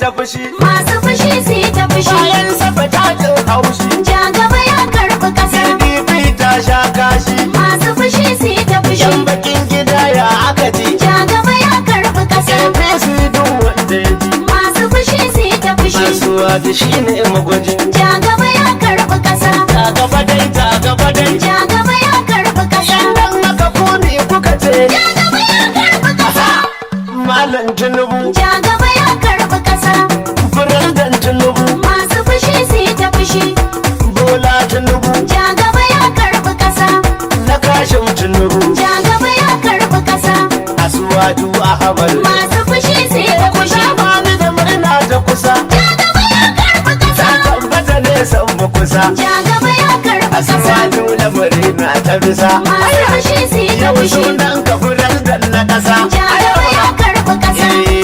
ta fushi. Masu fushi sai ta fushi. Bayan safa ta jin haushi. Ja gaba ya karɓi ƙasa. PDP ta sha kashi. Masu fushi sai ta fushi. Yan bakin gida ya aka ji. Ja gaba ya karɓi ƙasa. APC duk wanda ya ji. Masu fushi sai ta fushi. Kasuwa da shi ne magwajin. Ja gaba ya karɓi ƙasa. Ta gaba dai ta gaba dai. Ja gaba ya karɓi ƙasa. Idan aka kone kuka ce. Ja gaba ya karɓi ƙasa. Malam Tinubu. Ja gaba ya karɓi ƙasa. Firandan Tinubu. Masu fushi sai ta fushi. Bola Tinubu. Ja gaba ya karɓi ƙasa. Na kashin Tinubu. Ja gaba ya karɓi ƙasa. Asuwaju Ahmad. Masu fushi sai ta fushi. Bani da murna ta kusa. Ja gaba ya karɓi ƙasa. Tabbata ne san mu kusa. Ja gaba ya karɓi ƙasa. Asuwaju lamari na ta bisa. Masu fushi sai ta Yau fushi. sunan ka firandan na ƙasa. Ja gaba ya karɓi ƙasa.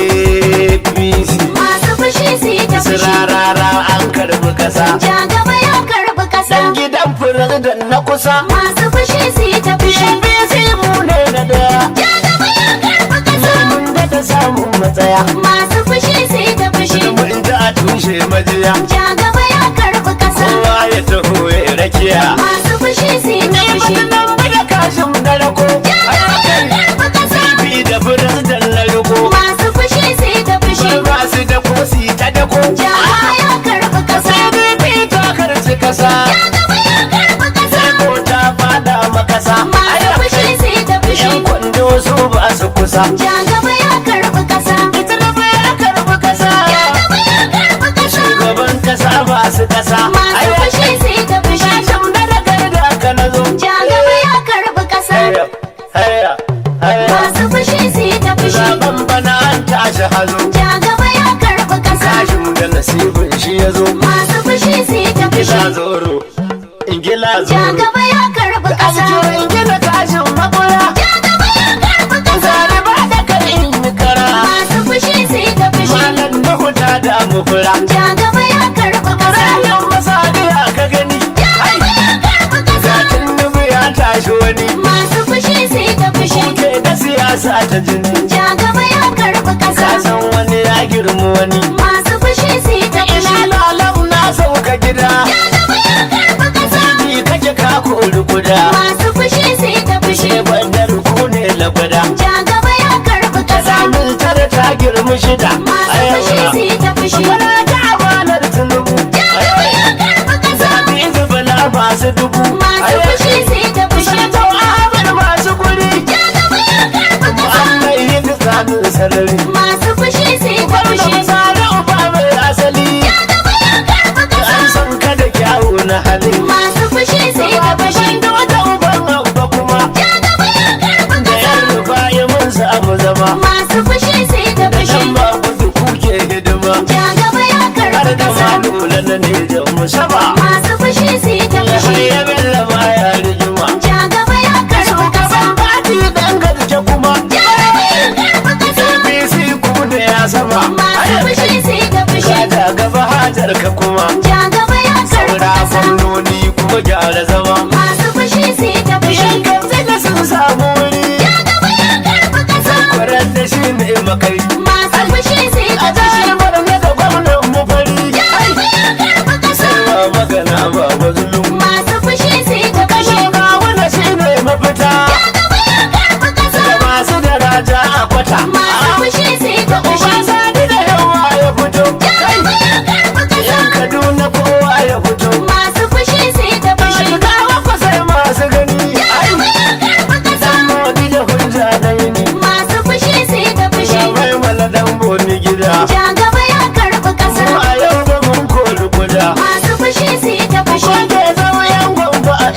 APC. Masu fushi sai ta fushi. Sirarara an karbi ƙasa. Ja gaba ya karɓi ƙasa. Dan gidan firandan na kusa. Masu fushi sai ta fushi. APC mu ne na daya. Ja gaba ya karɓi ƙasa. Mun da ta samun matsaya. Masu fushi sai ta fushi. Mun da a tushe majiya. Ja gaba ya karɓi ƙasa. Kowa ya taho ya rakiya. Masu fushi sai ta fushi. Nan bada kashin da rako. Ja gaba ya karɓi ƙasa. Bi da firandan na riko. Masu fushi sai ta fushi. Ba su da kosi ta dako. Ja gaba ya karɓi ƙasa. PDP ta karci kasa. Ja gaba ya karɓi ƙasa. Ko ta fada makasa. Masu fushi sai ta fushi. Yan kwando su ba su kusa. Ja gaba ya karɓi ƙasa. Ita da bai ya karbi kasa. Ja gaba ya karɓi ƙasa. Shugaban kasa ba su kasa. Masu fushi sai ta fushi. Shan da garda ka na zo. Ja gaba ya karɓi ƙasa. Haya, haya, haya. Masu fushi sai ta fushi. Zaben bana an tashi hazo. Ja gaba ya karɓi ƙasa. Kashin da nasibin shi ya zo. Masu fushi sai ta fushi. Ingila zoro. Ingila Ja zoro. gaba ya karɓi ƙasa. Ingila kashin makoya. Ja gaba ya karɓi ƙasa. Zare ba da kai in yi kara. Masu fushi sai ta fushi. Malam Nuhu ta damu fura. Ja gaba ya karɓi ƙasa. Rayan masariya ka gani. Ja gaba ya karɓi ƙasa. Zatin Nuhu ya tashi wani. Masu fushi sai ta fushi. Kuke da siyasa ta jini. Ja gaba ya karɓi ƙasa. Ka san wani ya girma wani. Masu fushi sai ta fushi. Ina lalam na sauka gida. Ja gaba ya karɓi ƙasa. Ni kake ka kori guda. Masu fushi sai ta fushi. Ke bandar ku ne lagwada. Ja gaba ya karɓi ƙasa. Samun tare ta girma shida. Masu fushi sai ta fushi. Bala ta amanar Tinubu. Ja gaba ya karɓi ƙasa. Zabi zubala masu dubu. Masu fushi sai ta fushi. Sanatau Ahmad masu guri. Ja gaba ya karɓi ƙasa. Muhammad yi tsanin sarari. Masu fushi sai ta Gwamnan fushi. Sani Uba mai asali. Ja gaba ya karɓi ƙasa. An san ka da kyawu na hali. Masu fushi sai ta fushi. Da wata uban abba kuma. Ja gaba ya karɓi Da ƙasa. yan rufa ya mun samu zama. Masu fushi sai ta Da fushi. kan ba gudu kuke hidima. Ja gaba ya Har karɓi da ƙasa. malula na ne da musaba. Masu fushi sai ta Har fushi. ya bella ma ya rigima. Ja gaba ya karɓi ƙasa. Shugaban fati dan garje kuma. Ja gaba ya karɓi ƙasa. APC ku da ya sama. Masu fushi sai ta fushi. Ka gaba hajar ka kuma. Ja gaba ya karɓi Saura ƙasa. gwamnoni kuma gyara zama. Masu fushi sai ta fushi. Yankan zai sun samu wuri. Ja gaba ya karɓi ƙasa. Kwarar da shi ne makai. Masu fushi sai ta A fushi. jihar Borno da gwamnan mu fari. Ja gaba ya karɓi ƙasa. Ba magana ba ba zulum. Masu fushi sai ta fushi. Ba wanda shi ne mafita. Ja gaba ya karɓi ƙasa. Da masu daraja a kwata. Masu fushi sai ta Uba fushi. sani da yawa ya fito. Ja gaba ya karɓi ƙasa. Yan Kaduna kowa ya fito. Masu fushi sai ta fushi. Gawa ku sai masu gani. Ja gaba ya karɓi ƙasa. Dan modi da hujja na yini. Masu fushi sai ta fushi. Mai mala dan boni gida. Ja gaba ya karɓi ƙasa. Mu a yau ba mun kori guda. Masu fushi sai ta fushi. Wanda ya zama yan gwamba a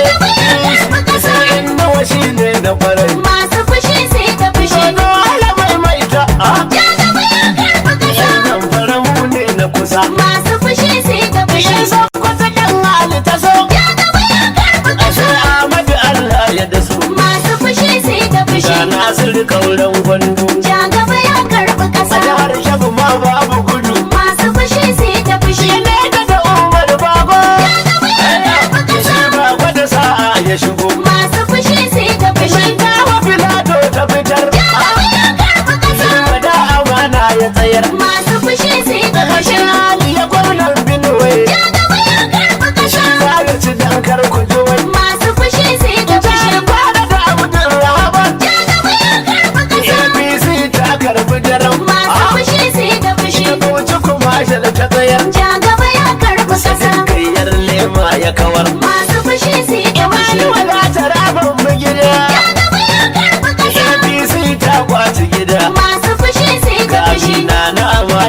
karɓi ƙasa. nawa shi ne na farai. Masu fushi sai ta fushi. Dodo ala mai maita. Ja gaba ya karɓi ƙasa. Yan nan fara mu ne na kusa. Masu fushi sai ta fushi. Yan san kwata kan hali ta so. Ja gaba ya karɓi Ashe ƙasa. Ahmadu Allah ya dasu. Masu fushi sai ta fushi. Ga Nasiru kauran gwandu. Ja gaba ya karɓi A ƙasa. jihar Shabu ma babu gudu. Masu fushi sai ta fushi. Ne da Umar Bago. Ja gaba ya karɓi ƙasa. Shi ba gwada sa'a ya shigo. Masu fushi sai ta fushi. Tawa filato ta fitar. Ja gaba ya karɓi ƙasa. Wada amana ya tsayar. Masu fushi sai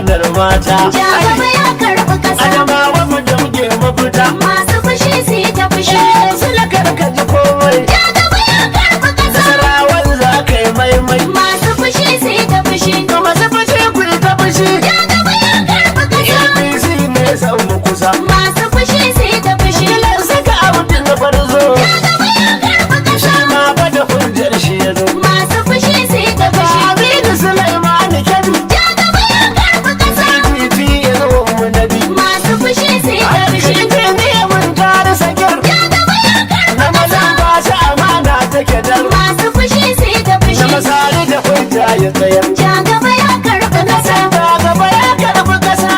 amanar mata Ja gaba ya karɓi ƙasa. adamawa mu damge mafita Masu fushi su yi ta fushi. sila karkaji komai Ja gaba ya karɓi ƙasa. nasarawan za ka yi maimai Masu fushi su yi ta fushi. to masu fushi ku yi ta fushi Ja gaba ya karɓi ƙasa. APC ne sau mu kusa Masu fushi su yi ta fushi. kilan saka abin da farzo Ja gaba ya karɓi shi ƙasa. ma ba da hujjar shi ya zo Masu fushi su yi ta fushi. Aminu Sulaiman Kebbi Ja gaba ya karɓi ƙasa. PDP ya zo mu nabi Masu fushi su yi ta fushi. ne mun tare sakir Ja gaba ya karɓi na ƙasa. mazan ba shi amana take dar Masu fushi su yi ta na fushi. masari da hujja ya tsayar Ja gaba ya karɓi ƙasa. ba gaba ya karbi kasa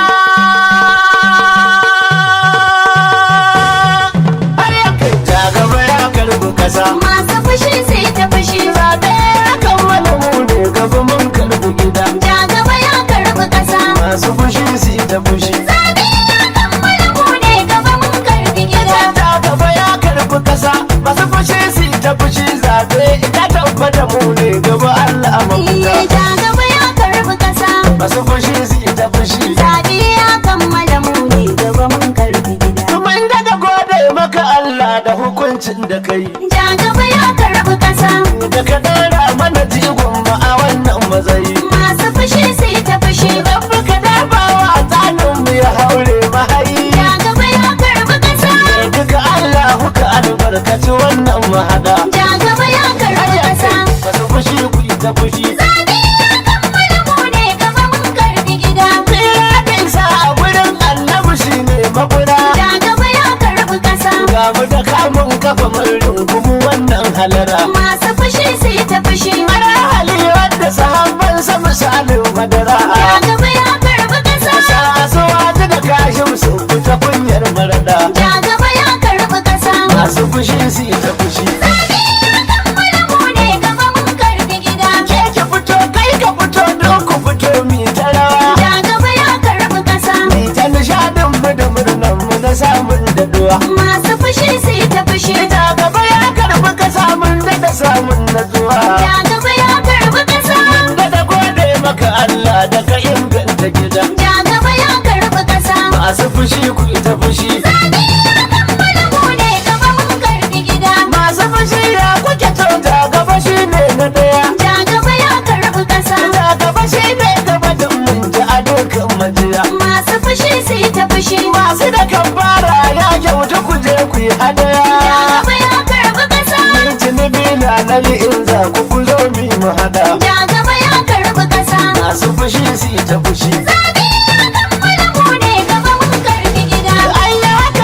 har ya kai ja gaba ya karbi kasa Masu fushi su yi ta fushi. zaɓe ya kammala mu ne gaba mun karbi gida Ja gaba ya karɓi ƙasa. masu fushi su yi ta fushi Zaɓe ya kammala mu ne gaba mun karɓi gida. ja gaba ya karbi kasa masu fushi su yi ta fushi zaɓe ita tabbata mu ne gaba Allah a mafita Ja gaba ya karɓi ƙasa. masu fushi su yi ta fushi Zaɓe ya kammala mu ne gaba mun karɓi gida. mun daga gode maka Allah da hukuncin da kai Ja gaba ya karɓi ƙasa. da ka dara mana jigon mu a wannan matsayi Masu fushi su yi ta fushi. rabbi ka dafawa a tsanin mu ya haure mahayi Ja gaba ya karɓi ƙasa. duka Allah kuka albarkaci wannan mahada Ja gaba ya karɓi ƙasa. masu fushi ku yi ta fushi Zaɓe ya kammala mu ne gaba mun karɓi gida. tsira da isa a gurin annabi shi ne mafura Ja gaba ya karɓi ƙasa. ga mu da kamun kafa mun rungumu wannan halara Masu fushi su yi ta fushi. mara hali wadda sahabban sa misalin madara Ja gaba ya karɓi ƙasa. Sasuwa ta da kashin su fita kunyar marada Ja gaba ya karɓi ƙasa. masu fushi su yi ta fushi Zaɓe ya kammala mu ne gaba mun karɓi gida. ke ki fito kai ka fito don ku fito mi ta rawa Ja gaba ya karɓi ƙasa. mi ta nishadin mu da murnan mu na samun daduwa Masu fushi su yi ta fushi. ita gaba ya karbi ka samun da samun natsuwa Ja gaba ya karɓi ƙasa. da gode maka Allah da ka inganta gida Ja gaba ya karɓi ƙasa. masu fushi ku ita fushi Zaɓe ya kammala mu ne gaba mun karɓi gida. masu fushi ya kuke tauta gaba shi ne na daya Ja gaba ya karɓi ƙasa. da gaba shi ne gaba da mun ji a dukkan majiya Masu fushi su yi ta fushi. masu da kan fara ya kyauta ku je ku yi Ja hadaya gaba ya karɓi ƙasa. min tunubi na nali in za ku ku zo mi mu hada Ja gaba ya karɓi ƙasa. masu fushi su yi ta fushi Zaɓe ya kammala mu ne gaba mun karɓi gida. an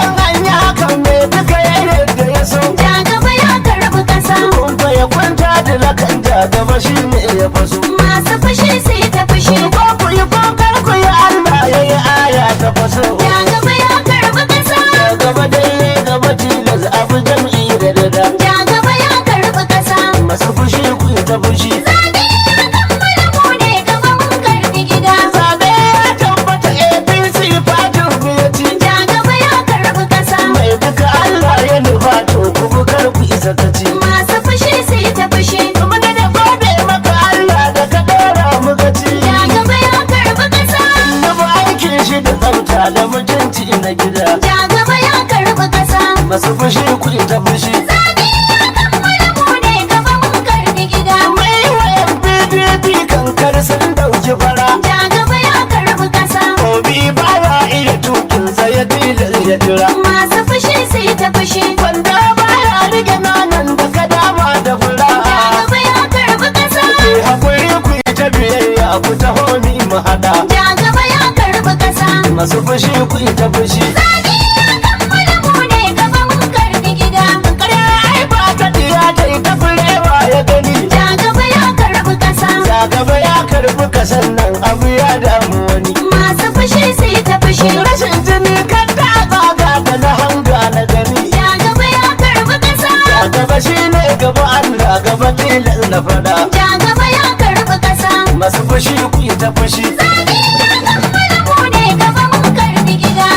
yi hakan me duka ya yadda ya so Ja gaba ya karɓi ƙasa. kumfa ya kwanta da lakan ja gaba shi ne ya faso Masu fushi su yi ta fushi. ko ku yi kokar ku yi Allah ya yi aya ta faso Ja gaba ya karɓi ƙasa. da gaba dai gaba tilas abu jam'i da dada Ja gaba ya karɓi ƙasa. masu fushi ku yi ta fushi Zaɓe ya kammala mu ne gaba mun karɓi gida. zaɓe ya tabbata APC fatin biyati Ja gaba ya karɓi ƙasa. mai duka Allah ya nufa to ku kar ku isa ta ci Masu fushi su yi ta fushi. kuma da gode maka Allah da ka dora mu gaci Ja gaba ya karɓi ƙasa. na ba aikin shi da tsafta da mutunci na gida Ja gaba ya karɓi ƙasa. masu fushi ku ta fushi Zaɓe ya kammala mu ne gaba mun karɓi gida. mai wayan PDP kankar sun dauki fara Ja gaba ya karɓi ƙasa. Obi ba ya iya tukin sa ya tilar ya jira Masu fushi su yi ta fushi. wanda ba ya rike nanan da ka dama da fura Ja gaba ya karɓi ƙasa. ku hakuri ku yi ta biyayya ku taho ni mu hada Ja gaba ya karɓi ƙasa. masu fushi ku ta fushi Zaɓe ya kammala mu ne gaba mun karɓi gida. ƙarya ai ba ta diya ta yi ta furewa ya gani Ja gaba ya karɓi ƙasa. ja gaba ya karbi kasan nan abu ya damu wani Masu fushi su yi ta fushi. rashin jini kan ta tsaga da na hanga na gani Ja gaba ya karɓi ƙasa. ja gaba shi ne gaba Allah gaba tilas na fada Ja gaba ya karɓi ƙasa. masu fushi ku ta fushi Zaɓe ya kammala mu ne gaba mun karɓi gida.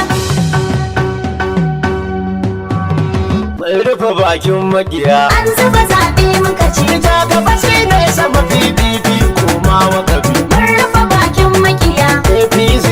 mai rufe bakin magiya An zuba zaɓe muka ce. ja gaba shi ne sama PDP koma wakafi Mun rufe bakin makiya. APC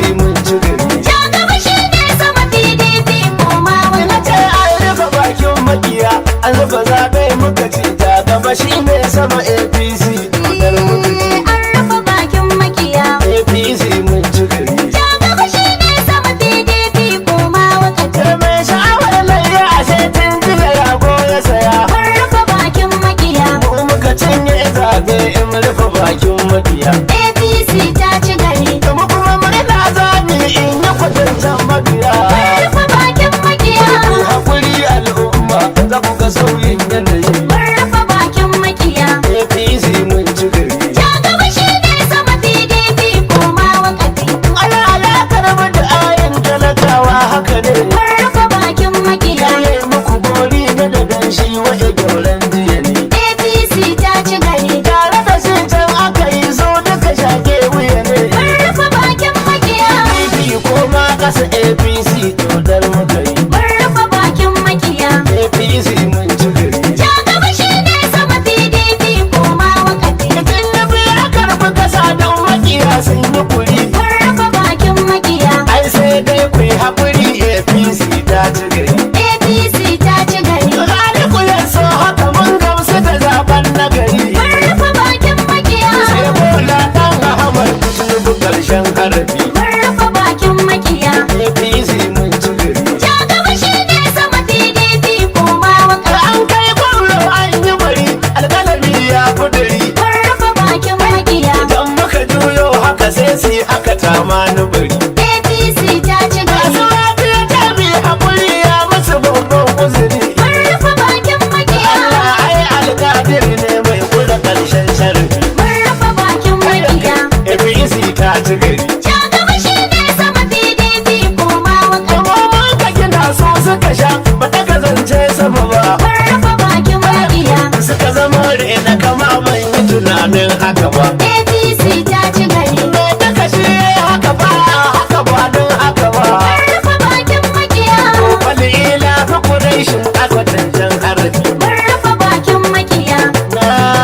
rufe bakin makiya. APC ta ci gari. Kuma kuma murna zami in yi kwatancan mabiya. Mun rufe bakin makiya. Hakuri al'umma za ku ga sauyin yanayi. Mun rufe bakin makiya. APC mun ci gari. Ja gaba shi ne sama PDP koma wakafi. Ana alakar mu da ayin talakawa haka ne. Mun rufe bakin makiya. Yaye muku bori na da danshi waje gyauran jiya ne. APC ta ci gari. Tare da shi can aka yi zo duka shage wuya ne. Mun rufe bakin makiya. PDP ko ma kasa APC dodar muka yi. Mun rufe bakin makiya. APC mun ci gari. Ja gaba shi ne sama PDP koma wakafi. Idan na biya karɓi kasa don makiya sun yi kuri. Mun rufe bakin makiya. Ai sai dai ku yi haƙuri APC ta ci gari. APC ta ci gari. Haliku ya so haka mun gamsu da zaben nagari. Mun rufe bakin makiya. Sai Bola ɗan Ahmad Tinubu ƙarshen harafi. Mun rufe bakin makiya. APC mun ci gari. Ja gaba shi ne sama PDP koma Da wakafi. an kai gwamna an yi bari alƙalami ya kuduri. Mun rufe bakin makiya. Idan muka juyo haka sai su yi haka tama ni bari. APC ta ci Masu gari. lafiya ta bi haƙuri ya musu babban uzuri. Mun rufe bakin makiya. Allah ai alƙadir ne mai kula ƙarshen sharafi. Mun rufe bakin makiya. APC ta ci gari. Ja gaba shi ne sama PDP koma wakafi. Kuma mun ka gina su suka sha ba ta kasance sama ba. Mun rufe bakin makiya. Suka zama rena kama ban yi tunanin haka ba. APC ta ci gari. Me ta kashe haka ba haka ba don haka ba. Mun rufe bakin makiya. Wani ila fi kudaishin akwatancen harafi. Mun rufe bakin makiya. Na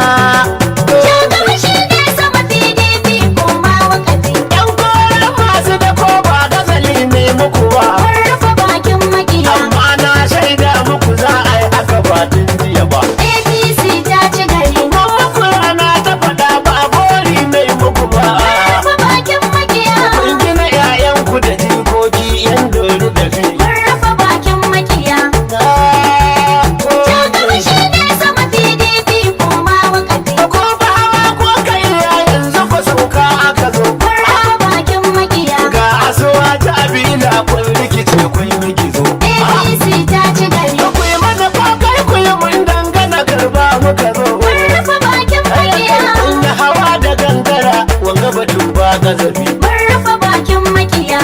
Ja gaba shi ne sama PDP koma wakafi. yan koren masu da ko ba gazali ne muku ba. Mun rufe bakin makiya. Amma na shaida muku za a yi haka ba tun jiya ba. APC ta ci gari. Mun muku rana ta faɗa ba a bori mai muku ba. Mun rufe bakin makiya. Kun gina 'ya'yanku da jikoki 'yan dori da kai. Mun rufe bakin makiya. Na Ja gaba gode. shi ne sama PDP koma wakafi. Ko ba hawa ko kai yanzu ku sauka aka zo. Mun rufe bakin makiya. Ga asuwa ta abila kun rikice kun yi gizo. APC ta ci gari. Ku yi mana kokar ku yi mun dangana karba muka zo. Mun rufe bakin makiya. Kun yi hawa da gangara wanga batu ba gazabi. Mun rufe bakin makiya.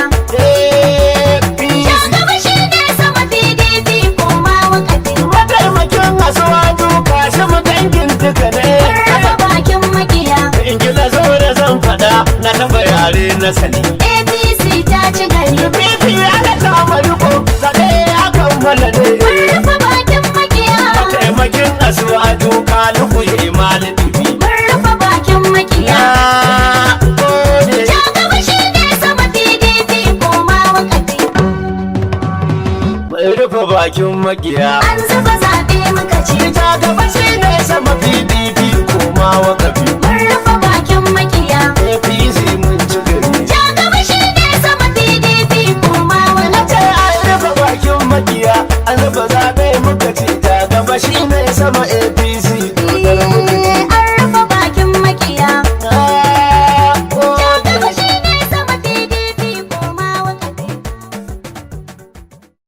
APC Ja gaba shi ne sama PDP koma wakafi. mataimakin asuwa duka shi mu dangin duka ne. Mun rufe bakin makiya. In gina zo da zan faɗa na taɓa yare na sani. APC ta ci gari. Bibi ana kama riko zaɓe ya kammala ne. Mun rufe bakin makiya. Mataimakin asuwa duka lukuye malin bibi. Mun rufe bakin makiya. Na gode. Ja gaba shi ne sama PDP koma wakafi. Mai rufe bakin makiya. An zuba zaɓe muka ci. Ita gaba shi ne sama PDP koma wakafi. Mun rufe bakin makiya. APC mun ci gari. Ja gaba shi ne sama PDP koma Ce wakafi. an rufe bakin makiya an rufe zaɓe muka ce ta gaba shi ne sama